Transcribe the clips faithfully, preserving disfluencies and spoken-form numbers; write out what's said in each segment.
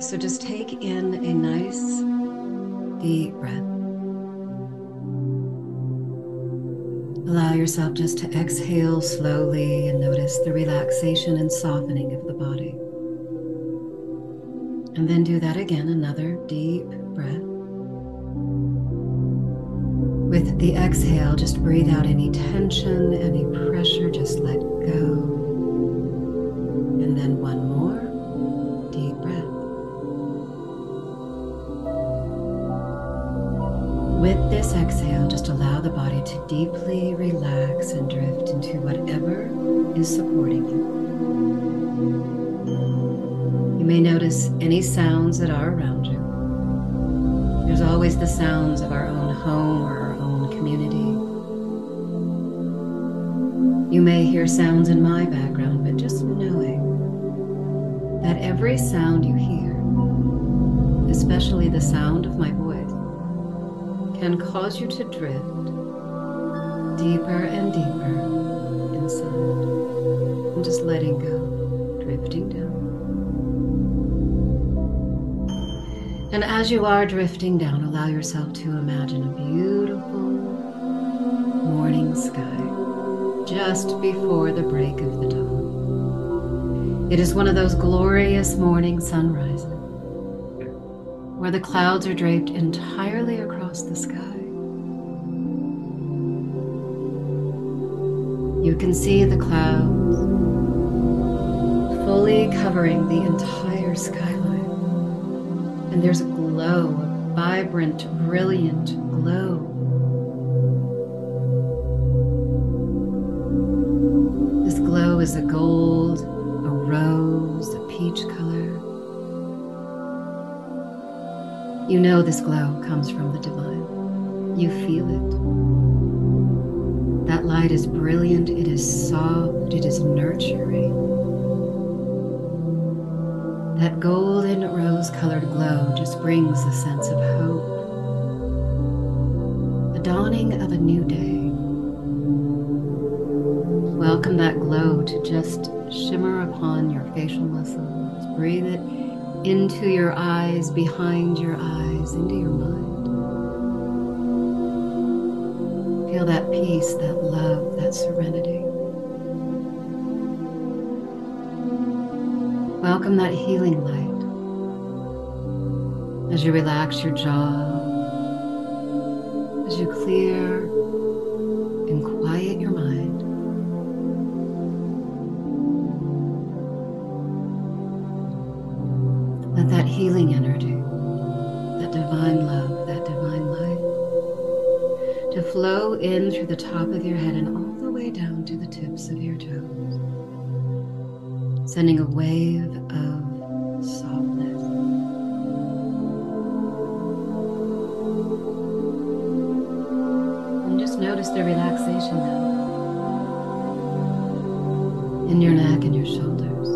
So just take in a nice deep breath. Allow yourself just to exhale slowly and notice the relaxation and softening of the body. And then do that again, another deep breath. With the exhale, just breathe out any tension, any pressure, just let go. And then one more deep breath. With this exhale, just allow the body to deeply relax and drift into whatever is supporting you. You may notice any sounds that are around you. There's always the sounds of our own home or our own community. You may hear sounds in my background, but just knowing that every sound you hear, especially the sound of my voice, can cause you to drift deeper and deeper inside. And just letting go, drifting down. And as you are drifting down, allow yourself to imagine a beautiful morning sky just before the break of the dawn. It is one of those glorious morning sunrises where the clouds are draped entirely across the sky. You can see the clouds fully covering the entire skyline. And there's a glow, a vibrant, brilliant glow. This glow is a gold, a rose, a peach color. You know this glow comes from the divine. You feel it. That light is brilliant, it is soft, it is nurturing. That golden rose-colored glow just brings a sense of hope. The dawning of a new day. Welcome that glow to just shimmer upon your facial muscles. Breathe it into your eyes, behind your eyes, into your mind. Feel that peace, that love, that serenity. Welcome that healing light as you relax your jaw, as you clear and quiet your mind. Let that healing energy, that divine love, that divine light, to flow in through the top of your head and all the way down to the tips of your toes, sending a wave of softness. And just notice the relaxation now in your neck and your shoulders,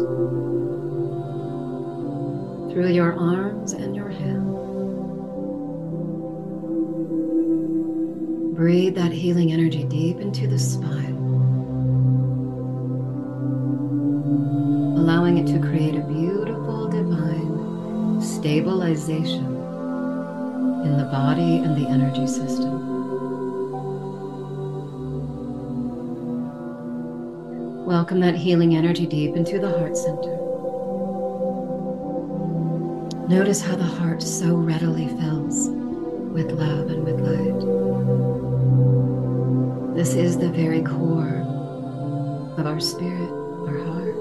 through your arms and your hands. Breathe that healing energy deep into the spine, allowing it to create a beautiful, divine stabilization in the body and the energy system. Welcome that healing energy deep into the heart center. Notice how the heart so readily fills with love and with light. This is the very core of our spirit, our heart.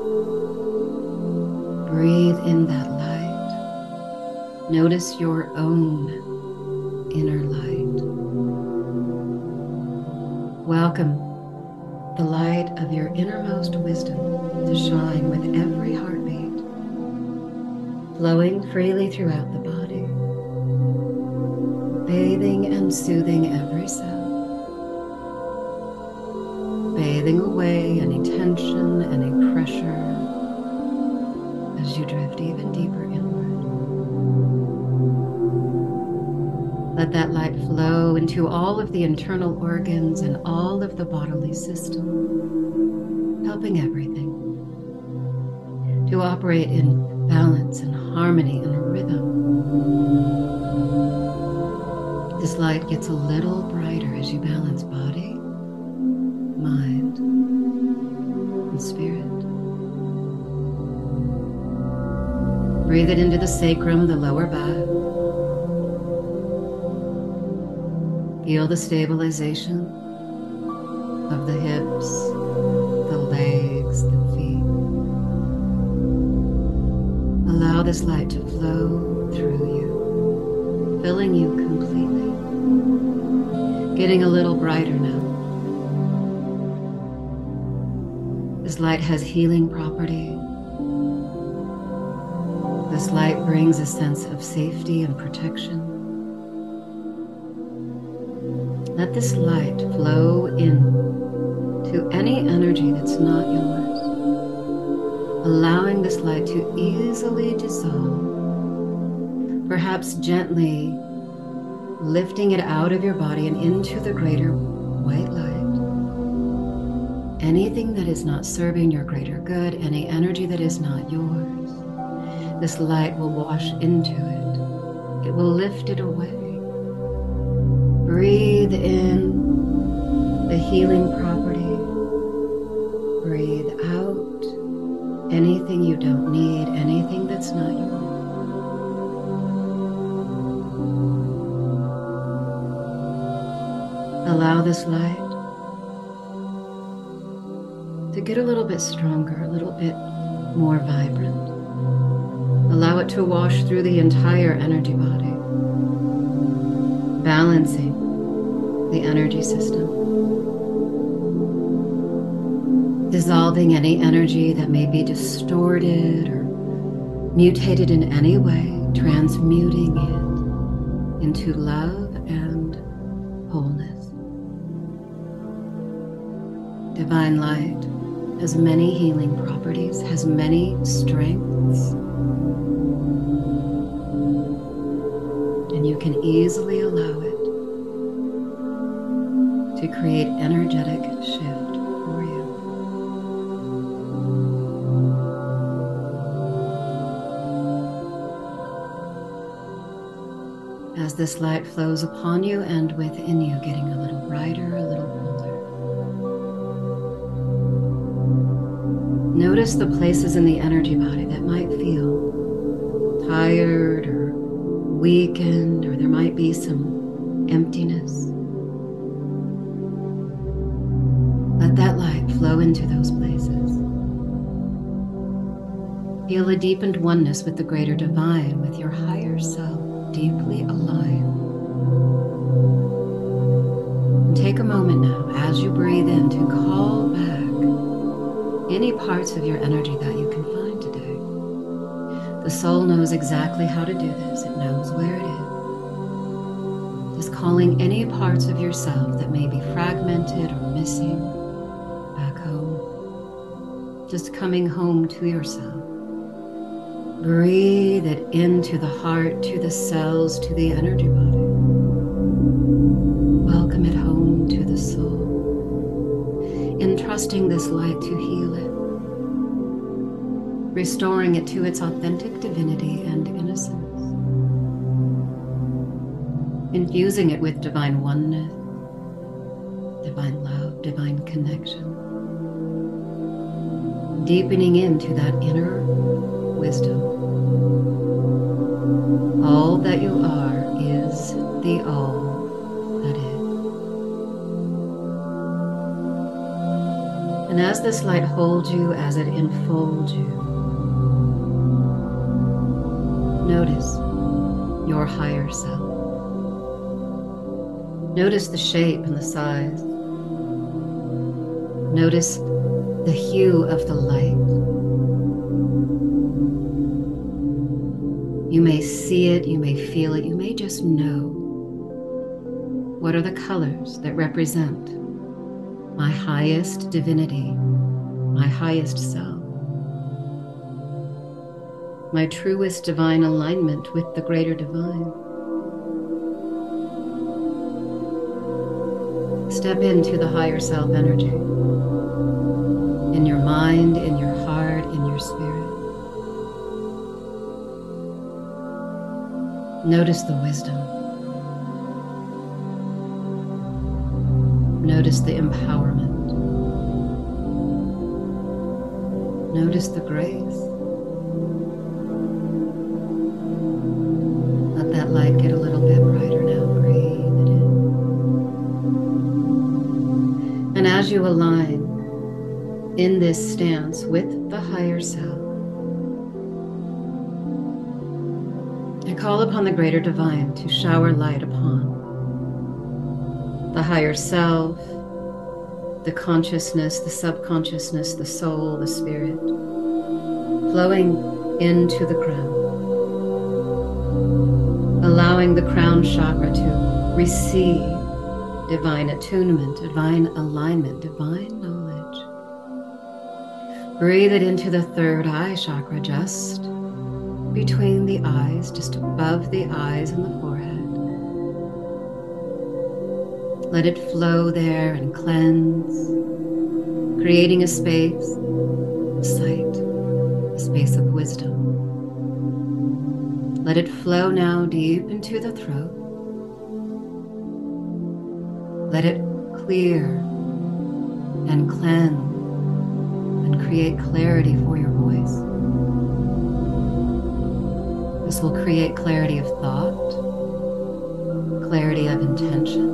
Breathe in that light. Notice your own inner light. Welcome the light of your innermost wisdom to shine with every heartbeat, flowing freely throughout the body, bathing and soothing every cell, bathing away any tension, any pressure, as you drift even deeper inward. Let that light flow into all of the internal organs and all of the bodily system, helping everything to operate in balance and harmony and rhythm. This light gets a little brighter as you balance body, mind, and spirit. Breathe it into the sacrum, the lower back. Feel the stabilization of the hips, the legs, the feet. Allow this light to flow through you, filling you completely. Getting a little brighter now. This light has healing properties. This light brings a sense of safety and protection. Let this light flow in to any energy that's not yours, allowing this light to easily dissolve, perhaps gently lifting it out of your body and into the greater white light. Anything that is not serving your greater good, any energy that is not yours, this light will wash into it. It will lift it away. Breathe in the healing property. Breathe out anything you don't need, anything that's not yours. Allow this light to get a little bit stronger, a little bit more vibrant. Allow it to wash through the entire energy body, balancing the energy system, dissolving any energy that may be distorted or mutated in any way, transmuting it into love and wholeness. Divine light has many healing properties, has many strengths. And you can easily allow it to create energetic shift for you. As this light flows upon you and within you, getting a little brighter, a little fuller. Notice the places in the energy body that might feel tired or weakened, or there might be some emptiness. Let that light flow into those places. Feel a deepened oneness with the greater divine, with your higher self, deeply aligned. And take a moment now as you breathe in to call back any parts of your energy that you can find today. The soul knows exactly how to do this. It knows where it is. Just calling any parts of yourself that may be fragmented or missing back home. Just coming home to yourself. Breathe it into the heart, to the cells, to the energy body. Welcome it home to the soul. Entrusting this light to heal it. Restoring it to its authentic divinity and innocence. Infusing it with divine oneness, divine love, divine connection. Deepening into that inner wisdom. All that you are is the all that is. And as this light holds you, as it enfolds you, notice your higher self. Notice the shape and the size. Notice the hue of the light. You may see it, you may feel it, you may just know. What are the colors that represent my highest divinity, my highest self, my truest divine alignment with the greater divine? Step into the higher self energy, in your mind, in your heart, in your spirit. Notice the wisdom. Notice the empowerment. Notice the grace. Let that light get a little bit brighter now. Breathe it in. And as you align in this stance with the higher self, I call upon the greater divine to shower light upon the higher self, the consciousness, the subconsciousness, the soul, the spirit, flowing into the crown, allowing the crown chakra to receive divine attunement, divine alignment, divine knowledge. Breathe it into the third eye chakra, just between the eyes, just above the eyes and the forehead. Let it flow there and cleanse, creating a space of sight, a space of wisdom. Let it flow now deep into the throat. Let it clear and cleanse and create clarity for your voice. This will create clarity of thought, clarity of intention,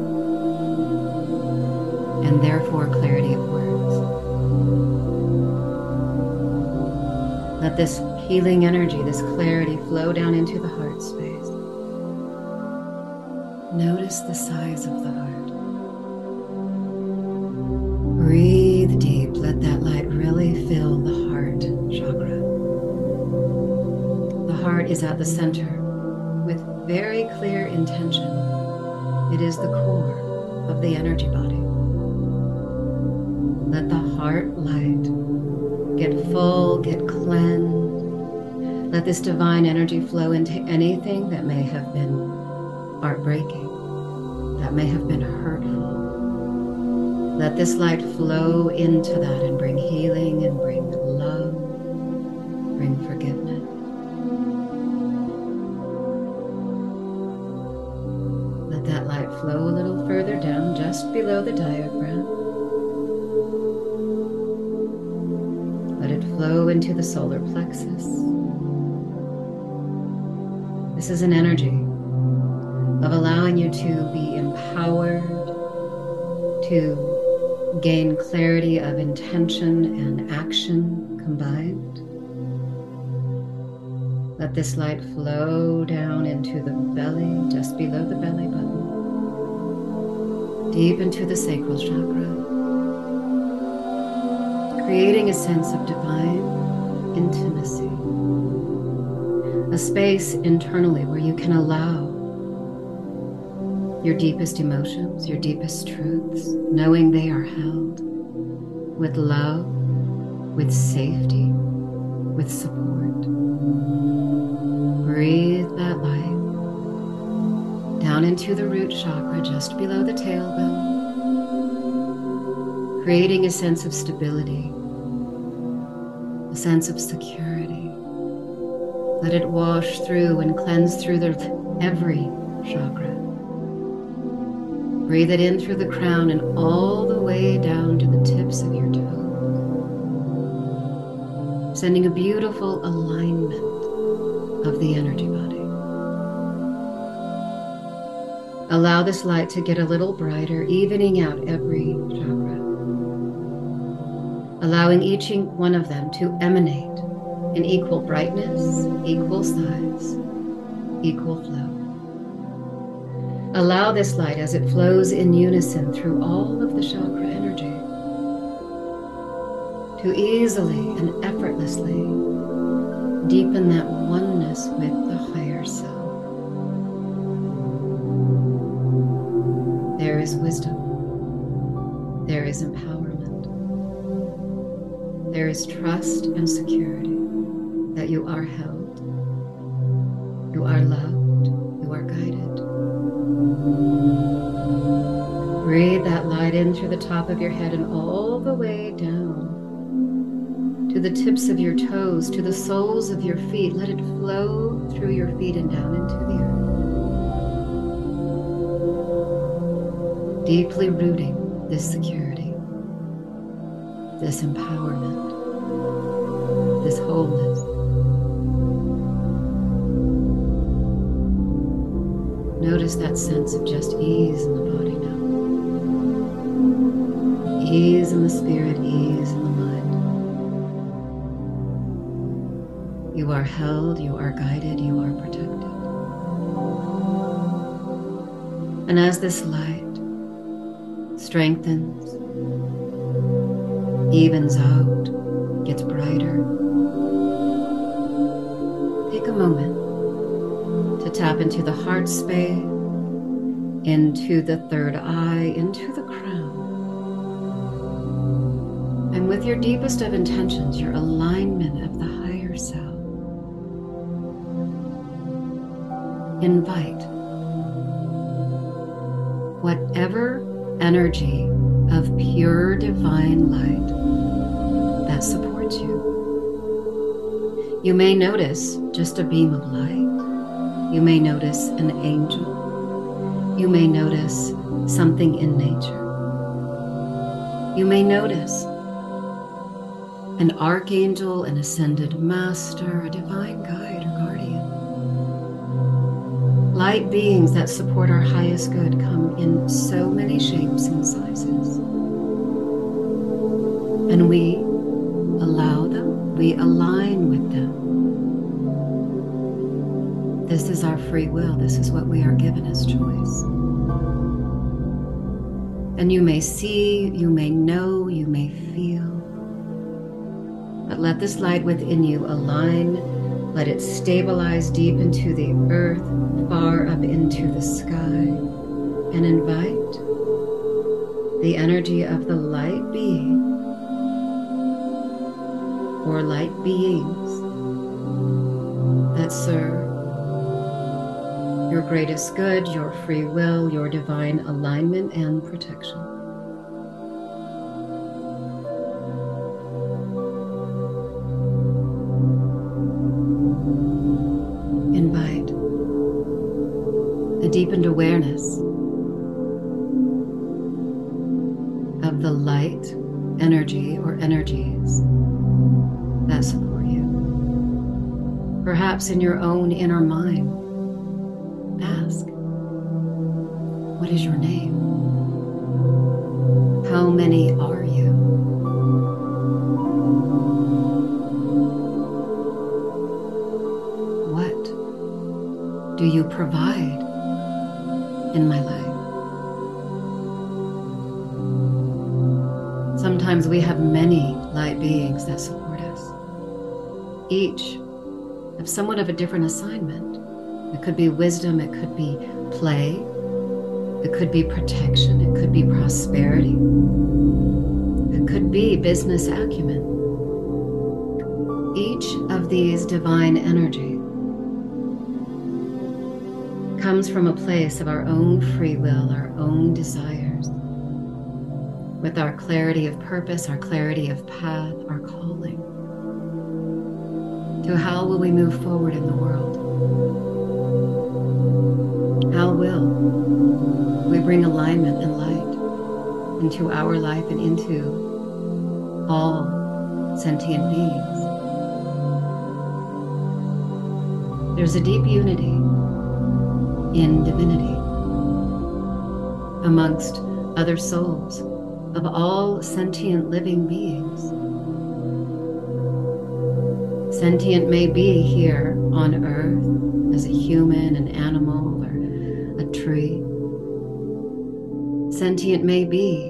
and therefore clarity of words. Let this healing energy, this clarity, flow down into the heart space. Notice the size of the heart. Breathe deep. Let that light really fill the heart chakra. The heart is at the center with very clear intention. It is the core of the energy body. Let the heart light get full, get cleansed. Let this divine energy flow into anything that may have been heartbreaking, that may have been hurtful. Let this light flow into that and bring healing and bring love, bring forgiveness. Let that light flow a little further down, just below the diaphragm. Let it flow into the solar plexus. This is an energy of allowing you to be empowered, to gain clarity of intention and action combined. Let this light flow down into the belly, just below the belly button, deep into the sacral chakra, creating a sense of divine intimacy, a space internally where you can allow your deepest emotions, your deepest truths, knowing they are held with love, with safety, with support. Breathe that light down into the root chakra, just below the tailbone, creating a sense of stability, a sense of security. Let it wash through and cleanse through the, every chakra. Breathe it in through the crown and all the way down to the tips of your toes, sending a beautiful alignment of the energy body. Allow this light to get a little brighter, evening out every chakra, allowing each one of them to emanate in equal brightness, equal size, equal flow. Allow this light as it flows in unison through all of the chakra energy to easily and effortlessly deepen that oneness with the higher self. There is wisdom. There is empowerment. There is trust and security that you are held, you are loved, you are guided. Breathe that light in through the top of your head and all the way down to the tips of your toes, to the soles of your feet. Let it flow through your feet and down into the earth. deeply rooting this security, this empowerment, this wholeness. Notice that sense of just ease in the body now. Ease in the spirit, ease in the mind. You are held, you are guided, you are protected. And as this light strengthens, evens out, gets brighter, take a moment to tap into the heart space, into the third eye, into the crown. And with your deepest of intentions, your alignment of the higher self, invite whatever energy of pure divine light that supports you. You may notice just a beam of light. You may notice an angel. You may notice something in nature. You may notice an archangel, an ascended master, a divine guide or guardian. Light beings that support our highest good come in so many shapes and sizes. And we allow them, we align with them. This is our free will. This is what we are given as choice. And you may see, you may know, you may feel. But let this light within you align. Let it stabilize deep into the earth, far up into the sky. And invite the energy of the light being or light beings that serve your greatest good, your free will, your divine alignment and protection. Invite a deepened awareness of the light energy or energies that support you. Perhaps in your own inner mind, ask, what is your name? How many are you? What do you provide in my life? Sometimes we have many light beings that support us. Each have somewhat of a different assignment. It could be wisdom, it could be play, it could be protection, it could be prosperity, it could be business acumen. Each of these divine energy comes from a place of our own free will, our own desires, with our clarity of purpose, our clarity of path, our calling. To how will we move forward in the world? How will we bring alignment and light into our life and into all sentient beings? There's a deep unity in divinity amongst other souls of all sentient living beings. Sentient may be here on earth as a human, an animal, or a tree. Sentient may be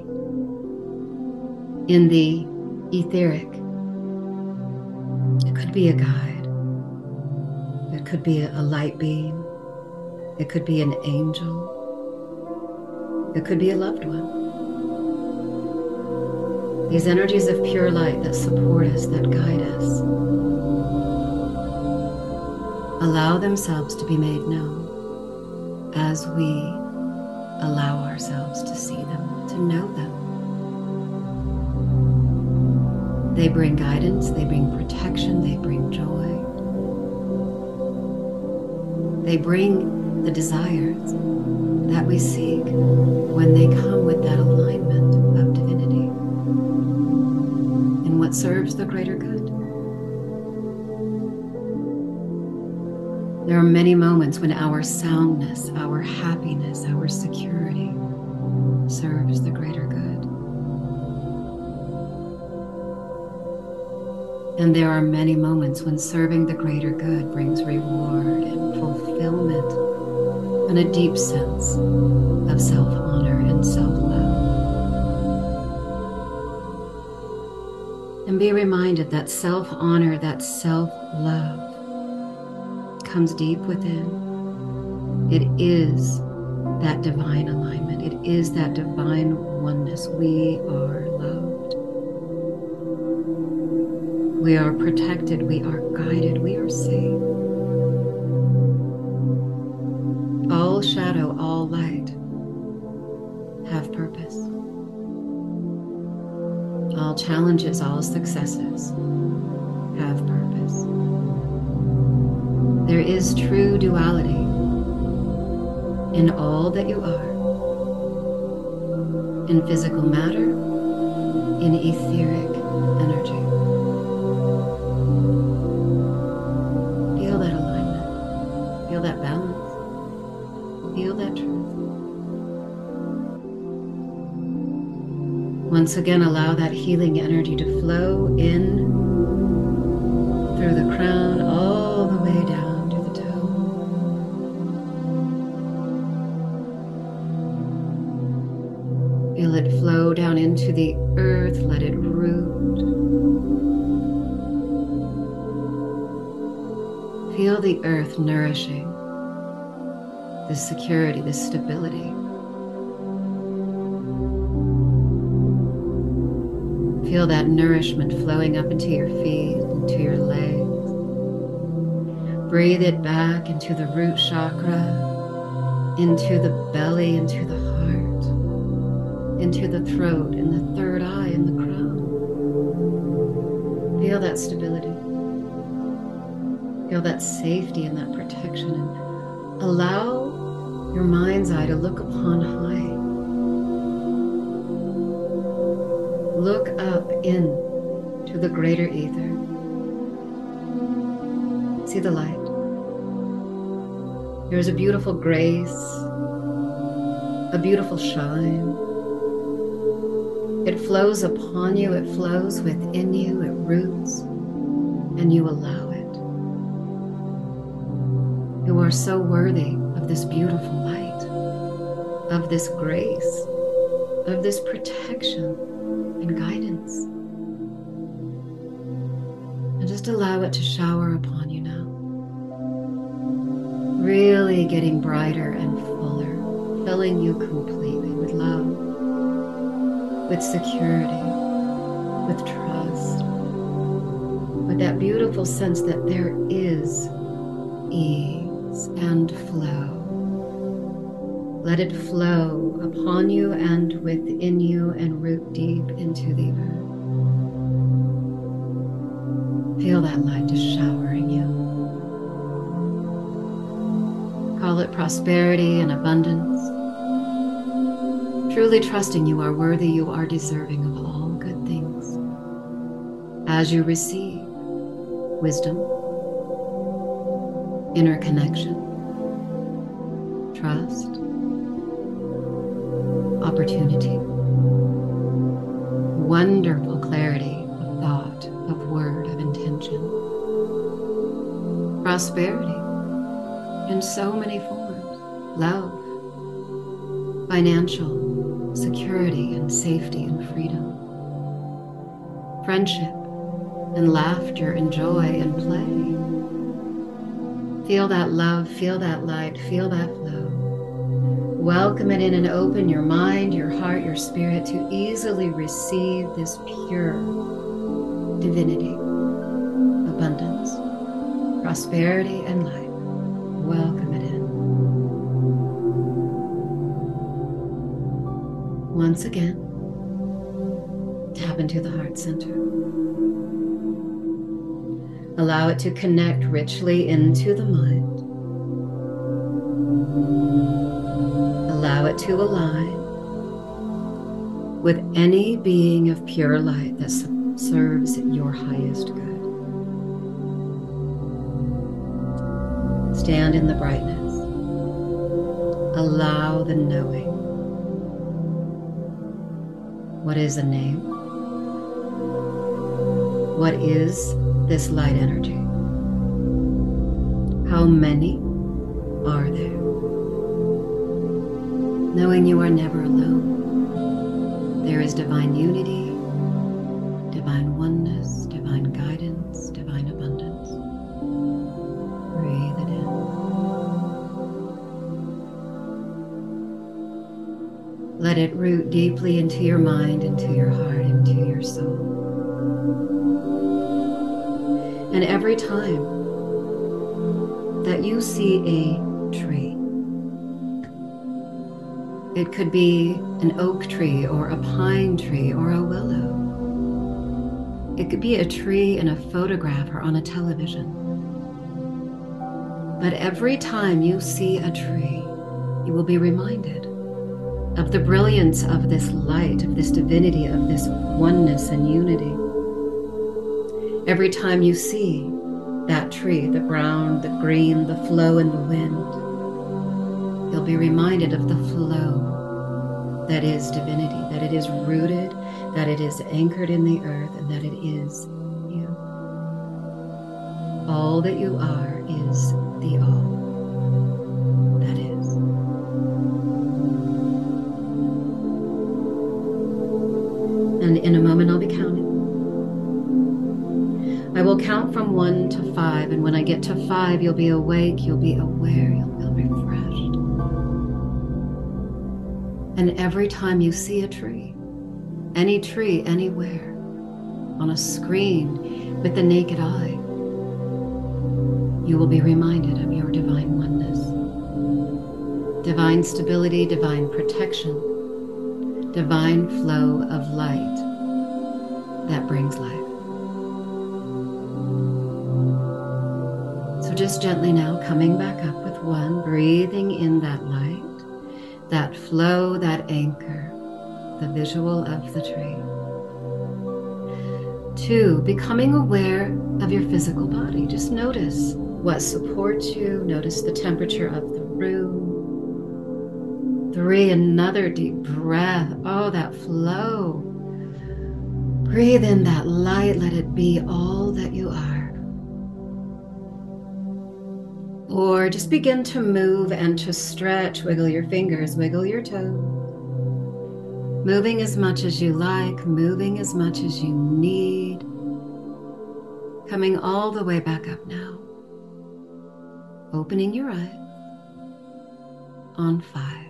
in the etheric. It could be a guide. It could be a light beam. It could be an angel. It could be a loved one. These energies of pure light that support us, that guide us, allow themselves to be made known as we allow ourselves to see them, to know them. They bring guidance, they bring protection, they bring joy. They bring the desires that we seek when they come with There are many moments when our soundness, our happiness, our security serves the greater good. And there are many moments when serving the greater good brings reward and fulfillment and a deep sense of self-honor and self-love. And be reminded that self-honor, that self-love comes deep within. It is that divine alignment. It is that divine oneness. We are loved. We are protected. We are guided. We are safe. All shadow, all light have purpose. All challenges, all successes have purpose. There is true duality in all that you are, in physical matter, in etheric energy. Feel that alignment, feel that balance, feel that truth. Once again, allow that healing energy to flow in through the crown all the way down to the toe. Feel it flow down into the earth, let it root. Feel the earth nourishing this security, this stability. Feel that nourishment flowing up into your feet, into your legs. Breathe it back into the root chakra, into the belly, into the heart, into the throat, and the third eye, and the crown. Feel that stability. Feel that safety and that protection. And allow your mind's eye to look upon high. Look up in to the greater ether. See the light. There is a beautiful grace, a beautiful shine. It flows upon you, it flows within you, it roots, and you allow it. You are so worthy of this beautiful light, of this grace, of this protection and guidance. And just allow it to shower upon you now. Really getting brighter and fuller, filling you completely with love, with security, with trust, with that beautiful sense that there is ease and flow. Let it flow upon you and within you and root deep into the earth. Feel that light just showering you. Call it prosperity and abundance. Truly trusting you are worthy, you are deserving of all good things. As you receive wisdom, inner connection, trust, opportunity, wonderful clarity of thought, of word, of intention, prosperity in so many forms, love, financial security and safety and freedom, friendship and laughter and joy and play. Feel that love, feel that light, feel that flow. Welcome it in and open your mind, your heart, your spirit to easily receive this pure divinity, abundance, prosperity, and life. Welcome it in. Once again, tap into the heart center. Allow it to connect richly into the mind. Allow it to align with any being of pure light that serves your highest good. Stand in the brightness. Allow the knowing. What is a name? What is this light energy? How many are there? Knowing you are never alone. There is divine unity, divine oneness, divine guidance, divine abundance. Breathe it in. Let it root deeply into your mind, into your heart, into your soul. And every time that you see a tree, it could be an oak tree or a pine tree or a willow. It could be a tree in a photograph or on a television. But every time you see a tree, you will be reminded of the brilliance of this light, of this divinity, of this oneness and unity. Every time you see that tree, the brown, the green, the flow in the wind, you'll be reminded of the flow that is divinity, that it is rooted, that it is anchored in the earth, and that it is you. All that you are is the all that is. And in a moment, I'll be counting. I will count from one to five, and when I get to five, you'll be awake, you'll be aware, you'll feel refreshed. And every time you see a tree, any tree, anywhere, on a screen, with the naked eye, you will be reminded of your divine oneness, divine stability, divine protection, divine flow of light that brings life. So just gently now coming back up with one, breathing in that light, that flow, that anchor, the visual of the tree. Two, becoming aware of your physical body. Just notice what supports you. Notice the temperature of the room. Three, another deep breath. Oh, that flow. Breathe in that light. Let it be all that you are. Or just begin to move and to stretch. Wiggle your fingers, wiggle your toes. Moving as much as you like, moving as much as you need. Coming all the way back up now. Opening your eyes on five.